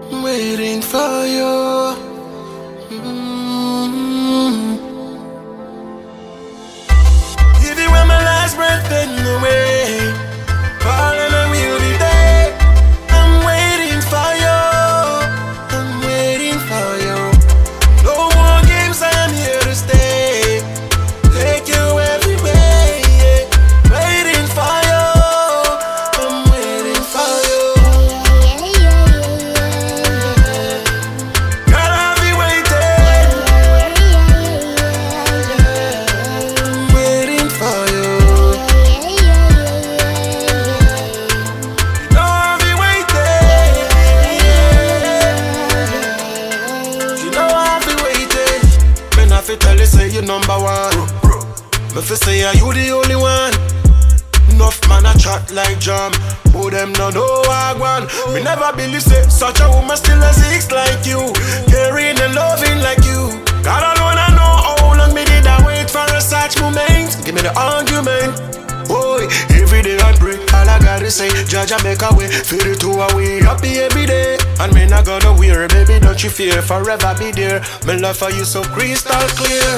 I'm waiting for you. Even when my last breath fading away, falling I will be there. I'm waiting for you. I'm waiting for you. No more games, I'm here to stay. Take you everywhere, yeah. Waiting for you. I'm waiting for you. Gotta be waiting. I'm waiting for you. You know I'll be waiting. You know I'll be waiting. Man, I fi tell you say you number one. Me fi say you the only one. Enough man a chat like jam, but them no know I want. Me never believe say such a woman still exists like you, caring and loving like you. God alone I know how long me did I wait for a such moment. Give me the argument. Boy, every day I pray, all I gotta say, Judge I make a way, feel it to a way, happy every day. And me not gonna wear, baby don't you fear, forever be there. My love for you so crystal clear.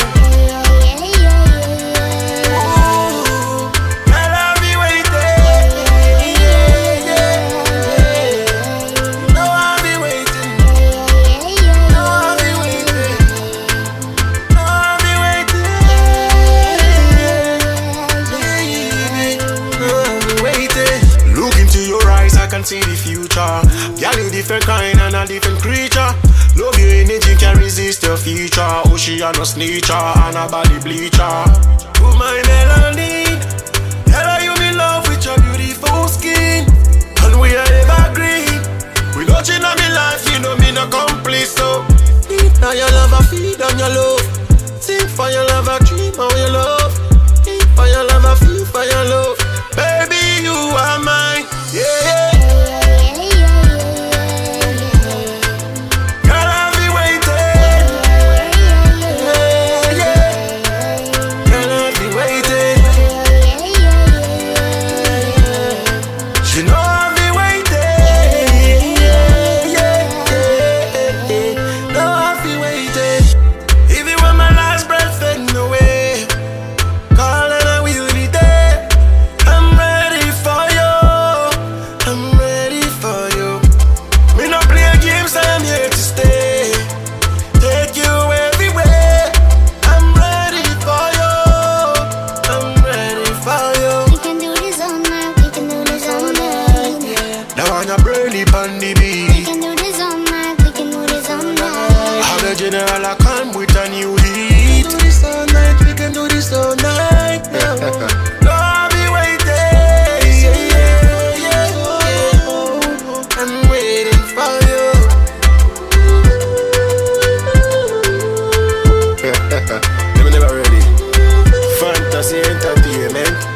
See the future, girl you different kind and a different creature. Love your energy can resist your feature. Oh she a no snitcher and a body bleacher. Oh my melanin, tell her you in love with your beautiful skin, and we are evergreen. We got you in my life, you know me no complice. So deep now your love I feed on your love. Sing for your love I dream of your love. Eat for your love I feel for your love. Baby you are mine, yeah. We can do this all night, we can do this all night. How the general I come with a new heat. We can do this all night, we can do this all night. No, I'll be waiting. Yeah. I'm waiting for you. Never ready. Fantasy entertainment.